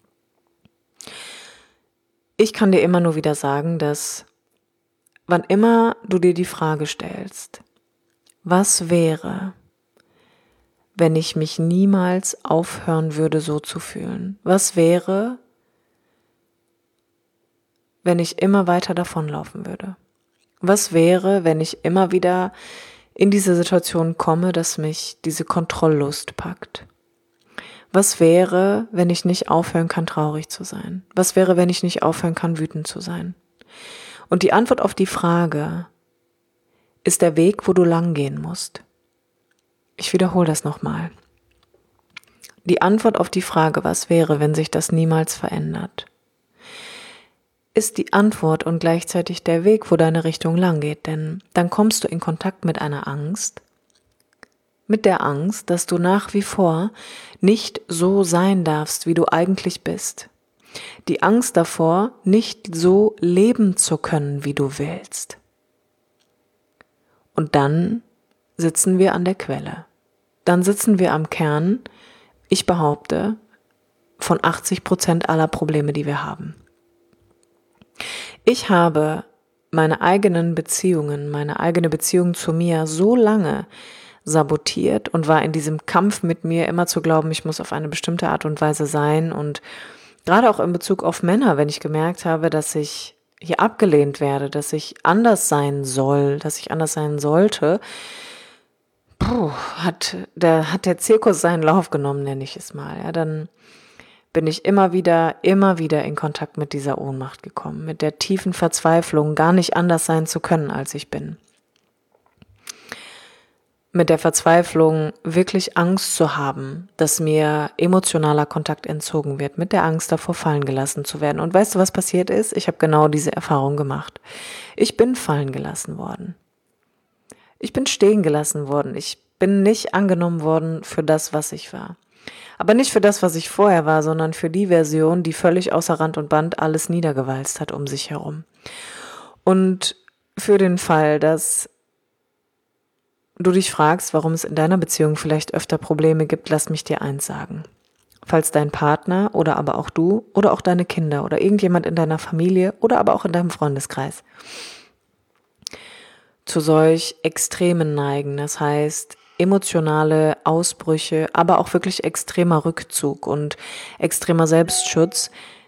Ich kann dir immer nur wieder sagen, dass wann immer du dir die Frage stellst, was wäre, wenn ich mich niemals aufhören würde, so zu fühlen? Was wäre, wenn ich immer weiter davonlaufen würde? Was wäre, wenn ich immer wieder in diese Situation komme, dass mich diese Kontrolllust packt? Was wäre, wenn ich nicht aufhören kann, traurig zu sein? Was wäre, wenn ich nicht aufhören kann, wütend zu sein? Und die Antwort auf die Frage ist der Weg, wo du lang gehen musst. Ich wiederhole das nochmal. Die Antwort auf die Frage, was wäre, wenn sich das niemals verändert, ist die Antwort und gleichzeitig der Weg, wo deine Richtung lang geht. Denn dann kommst du in Kontakt mit einer Angst, mit der Angst, dass du nach wie vor nicht so sein darfst, wie du eigentlich bist. Die Angst davor, nicht so leben zu können, wie du willst. Und dann sitzen wir an der Quelle. Dann sitzen wir am Kern, ich behaupte, von achtzig Prozent aller Probleme, die wir haben. Ich habe meine eigenen Beziehungen, meine eigene Beziehung zu mir so lange sabotiert und war in diesem Kampf mit mir, immer zu glauben, ich muss auf eine bestimmte Art und Weise sein. Und gerade auch in Bezug auf Männer, wenn ich gemerkt habe, dass ich hier abgelehnt werde, dass ich anders sein soll, dass ich anders sein sollte, puh, hat der, hat der Zirkus seinen Lauf genommen, nenne ich es mal. Ja, dann bin ich immer wieder, immer wieder in Kontakt mit dieser Ohnmacht gekommen, mit der tiefen Verzweiflung, gar nicht anders sein zu können, als ich bin. Mit der Verzweiflung, wirklich Angst zu haben, dass mir emotionaler Kontakt entzogen wird, mit der Angst davor, fallen gelassen zu werden. Und weißt du, was passiert ist? Ich habe genau diese Erfahrung gemacht. Ich bin fallen gelassen worden. Ich bin stehen gelassen worden. Ich bin nicht angenommen worden für das, was ich war. Aber nicht für das, was ich vorher war, sondern für die Version, die völlig außer Rand und Band alles niedergewalzt hat um sich herum. Und für den Fall, dass du dich fragst, warum es in deiner Beziehung vielleicht öfter Probleme gibt, lass mich dir eins sagen. Falls dein Partner oder aber auch du oder auch deine Kinder oder irgendjemand in deiner Familie oder aber auch in deinem Freundeskreis zu solch Extremen neigen, das heißt emotionale Ausbrüche, aber auch wirklich extremer Rückzug und extremer Selbstschutz,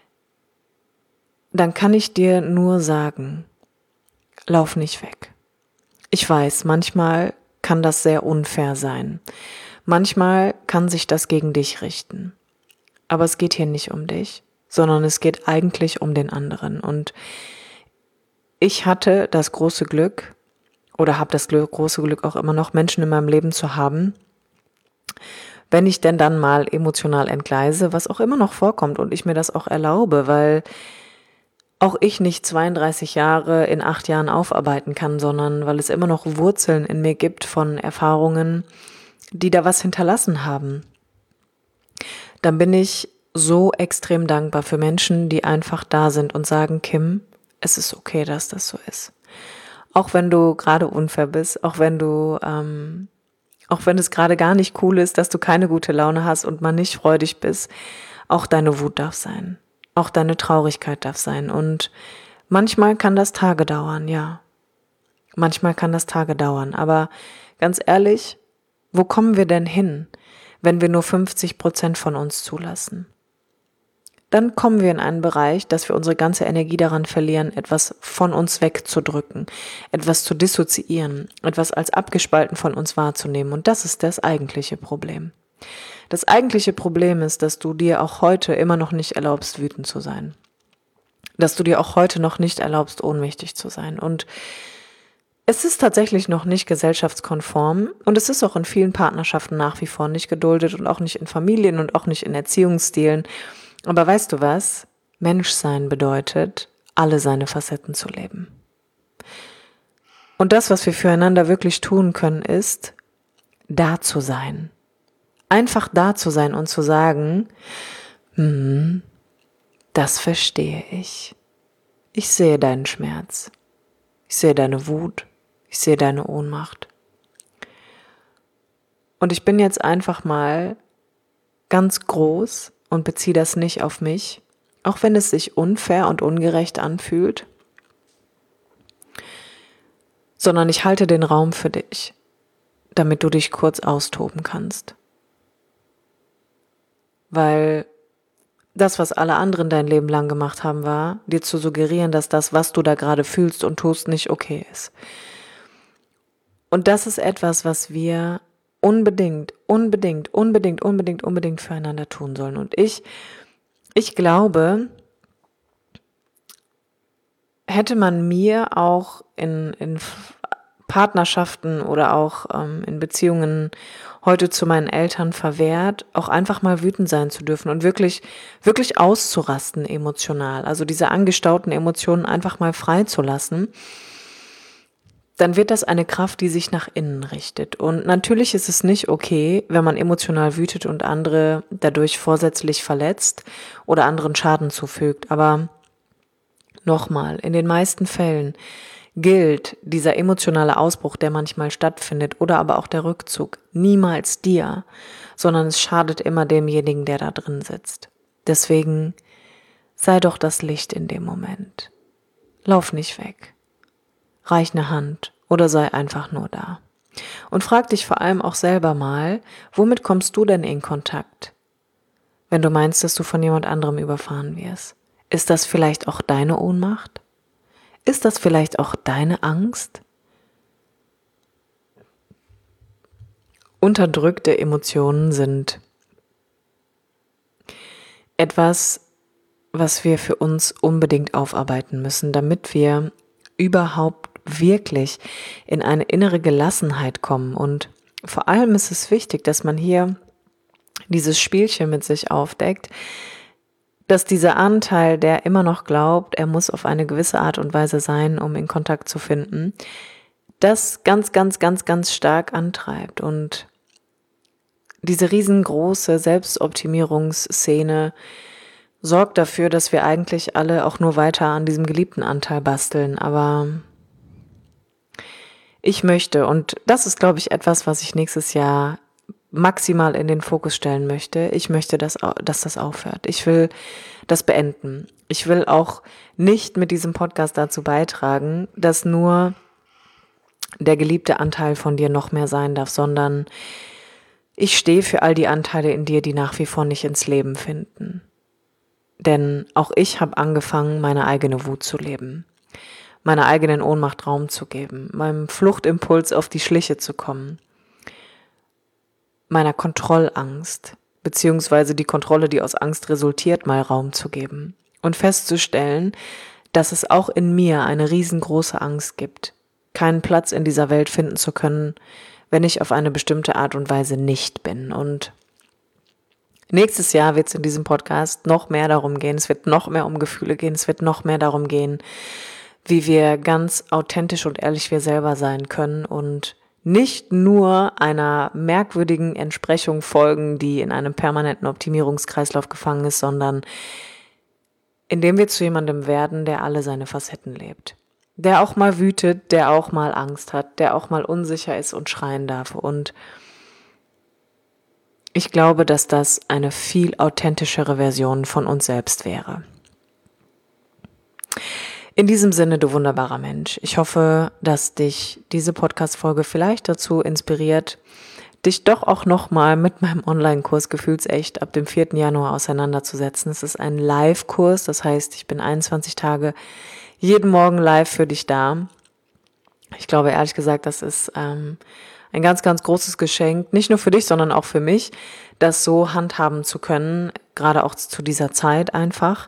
dann kann ich dir nur sagen, lauf nicht weg. Ich weiß, manchmal kann das sehr unfair sein. Manchmal kann sich das gegen dich richten. Aber es geht hier nicht um dich, sondern es geht eigentlich um den anderen. Und ich hatte das große Glück, oder habe das große Glück auch immer noch, Menschen in meinem Leben zu haben, wenn ich denn dann mal emotional entgleise, was auch immer noch vorkommt und ich mir das auch erlaube, weil auch ich nicht zweiunddreißig Jahre in acht Jahren aufarbeiten kann, sondern weil es immer noch Wurzeln in mir gibt von Erfahrungen, die da was hinterlassen haben. Dann bin ich so extrem dankbar für Menschen, die einfach da sind und sagen, Kim, es ist okay, dass das so ist. Auch wenn du gerade unfair bist, auch wenn du, ähm, auch wenn es gerade gar nicht cool ist, dass du keine gute Laune hast und man nicht freudig bist, auch deine Wut darf sein. Auch deine Traurigkeit darf sein. Und manchmal kann das Tage dauern, ja. Manchmal kann das Tage dauern. Aber ganz ehrlich, wo kommen wir denn hin, wenn wir nur fünfzig Prozent von uns zulassen? Dann kommen wir in einen Bereich, dass wir unsere ganze Energie daran verlieren, etwas von uns wegzudrücken, etwas zu dissoziieren, etwas als abgespalten von uns wahrzunehmen. Und das ist das eigentliche Problem. Das eigentliche Problem ist, dass du dir auch heute immer noch nicht erlaubst, wütend zu sein. Dass du dir auch heute noch nicht erlaubst, ohnmächtig zu sein. Und es ist tatsächlich noch nicht gesellschaftskonform und es ist auch in vielen Partnerschaften nach wie vor nicht geduldet und auch nicht in Familien und auch nicht in Erziehungsstilen. Aber weißt du was? Menschsein bedeutet, alle seine Facetten zu leben. Und das, was wir füreinander wirklich tun können, ist, da zu sein. Einfach da zu sein und zu sagen, hm, das verstehe ich. Ich sehe deinen Schmerz. Ich sehe deine Wut. Ich sehe deine Ohnmacht. Und ich bin jetzt einfach mal ganz groß und beziehe das nicht auf mich, auch wenn es sich unfair und ungerecht anfühlt, sondern ich halte den Raum für dich, damit du dich kurz austoben kannst. Weil das, was alle anderen dein Leben lang gemacht haben, war, dir zu suggerieren, dass das, was du da gerade fühlst und tust, nicht okay ist. Und das ist etwas, was wir unbedingt, unbedingt, unbedingt, unbedingt, unbedingt füreinander tun sollen. Und ich, ich glaube, hätte man mir auch in, in Partnerschaften oder auch ähm, in Beziehungen heute zu meinen Eltern verwehrt, auch einfach mal wütend sein zu dürfen und wirklich, wirklich auszurasten emotional, also diese angestauten Emotionen einfach mal freizulassen, dann wird das eine Kraft, die sich nach innen richtet. Und natürlich ist es nicht okay, wenn man emotional wütet und andere dadurch vorsätzlich verletzt oder anderen Schaden zufügt. Aber nochmal, in den meisten Fällen gilt dieser emotionale Ausbruch, der manchmal stattfindet, oder aber auch der Rückzug, niemals dir, sondern es schadet immer demjenigen, der da drin sitzt. Deswegen sei doch das Licht in dem Moment. Lauf nicht weg. Reich eine Hand oder sei einfach nur da. Und frag dich vor allem auch selber mal, womit kommst du denn in Kontakt, wenn du meinst, dass du von jemand anderem überfahren wirst? Ist das vielleicht auch deine Ohnmacht? Ist das vielleicht auch deine Angst? Unterdrückte Emotionen sind etwas, was wir für uns unbedingt aufarbeiten müssen, damit wir überhaupt wirklich in eine innere Gelassenheit kommen. Und vor allem ist es wichtig, dass man hier dieses Spielchen mit sich aufdeckt, dass dieser Anteil, der immer noch glaubt, er muss auf eine gewisse Art und Weise sein, um in Kontakt zu finden, das ganz, ganz, ganz, ganz stark antreibt. Und diese riesengroße Selbstoptimierungsszene sorgt dafür, dass wir eigentlich alle auch nur weiter an diesem geliebten Anteil basteln. Aber ich möchte, und das ist, glaube ich, etwas, was ich nächstes Jahr maximal in den Fokus stellen möchte. Ich möchte, dass, dass das aufhört. Ich will das beenden. Ich will auch nicht mit diesem Podcast dazu beitragen, dass nur der geliebte Anteil von dir noch mehr sein darf, sondern ich stehe für all die Anteile in dir, die nach wie vor nicht ins Leben finden. Denn auch ich habe angefangen, meine eigene Wut zu leben, meiner eigenen Ohnmacht Raum zu geben, meinem Fluchtimpuls auf die Schliche zu kommen, meiner Kontrollangst, beziehungsweise die Kontrolle, die aus Angst resultiert, mal Raum zu geben und festzustellen, dass es auch in mir eine riesengroße Angst gibt, keinen Platz in dieser Welt finden zu können, wenn ich auf eine bestimmte Art und Weise nicht bin. Und nächstes Jahr wird es in diesem Podcast noch mehr darum gehen, es wird noch mehr um Gefühle gehen, es wird noch mehr darum gehen, wie wir ganz authentisch und ehrlich wir selber sein können und nicht nur einer merkwürdigen Entsprechung folgen, die in einem permanenten Optimierungskreislauf gefangen ist, sondern indem wir zu jemandem werden, der alle seine Facetten lebt. Der auch mal wütet, der auch mal Angst hat, der auch mal unsicher ist und schreien darf. Und ich glaube, dass das eine viel authentischere Version von uns selbst wäre. In diesem Sinne, du wunderbarer Mensch, ich hoffe, dass dich diese Podcast-Folge vielleicht dazu inspiriert, dich doch auch nochmal mit meinem Online-Kurs Gefühlsecht ab dem vierten Januar auseinanderzusetzen. Es ist ein Live-Kurs, das heißt, ich bin einundzwanzig Tage jeden Morgen live für dich da. Ich glaube, ehrlich gesagt, das ist ähm, ein ganz, ganz großes Geschenk, nicht nur für dich, sondern auch für mich, das so handhaben zu können, gerade auch zu dieser Zeit einfach.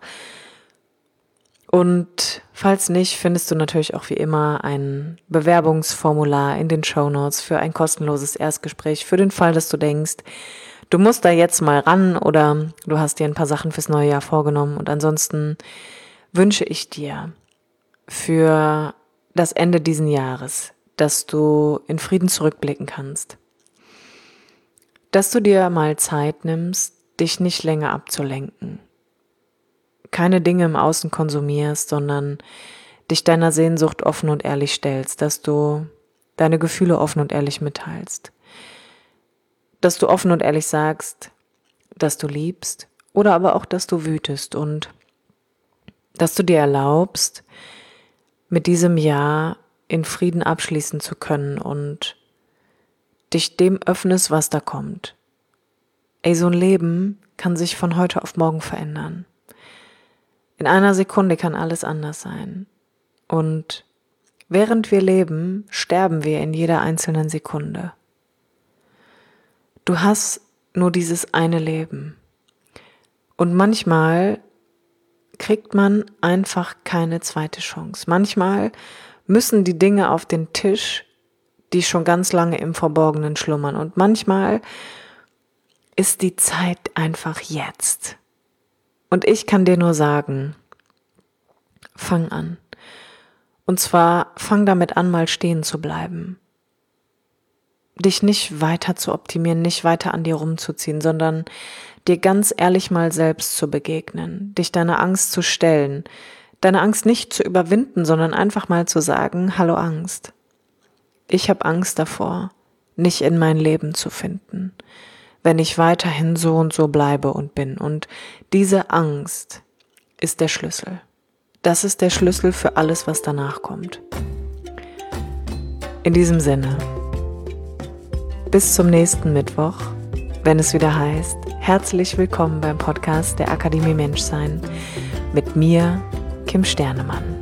Und falls nicht, findest du natürlich auch wie immer ein Bewerbungsformular in den Shownotes für ein kostenloses Erstgespräch für den Fall, dass du denkst, du musst da jetzt mal ran oder du hast dir ein paar Sachen fürs neue Jahr vorgenommen. Und ansonsten wünsche ich dir für das Ende diesen Jahres, dass du in Frieden zurückblicken kannst, dass du dir mal Zeit nimmst, dich nicht länger abzulenken, keine Dinge im Außen konsumierst, sondern dich deiner Sehnsucht offen und ehrlich stellst, dass du deine Gefühle offen und ehrlich mitteilst, dass du offen und ehrlich sagst, dass du liebst oder aber auch, dass du wütest und dass du dir erlaubst, mit diesem Jahr in Frieden abschließen zu können und dich dem öffnest, was da kommt. Ey, so ein Leben kann sich von heute auf morgen verändern. In einer Sekunde kann alles anders sein. Und während wir leben, sterben wir in jeder einzelnen Sekunde. Du hast nur dieses eine Leben. Und manchmal kriegt man einfach keine zweite Chance. Manchmal müssen die Dinge auf den Tisch, die schon ganz lange im Verborgenen schlummern. Und manchmal ist die Zeit einfach jetzt. Und ich kann dir nur sagen, fang an. Und zwar fang damit an, mal stehen zu bleiben. Dich nicht weiter zu optimieren, nicht weiter an dir rumzuziehen, sondern dir ganz ehrlich mal selbst zu begegnen, dich deiner Angst zu stellen, deine Angst nicht zu überwinden, sondern einfach mal zu sagen, hallo Angst, ich habe Angst davor, nicht in mein Leben zu finden, wenn ich weiterhin so und so bleibe und bin. Und diese Angst ist der Schlüssel. Das ist der Schlüssel für alles, was danach kommt. In diesem Sinne, bis zum nächsten Mittwoch, wenn es wieder heißt, herzlich willkommen beim Podcast der Akademie Menschsein mit mir, Kim Sternemann.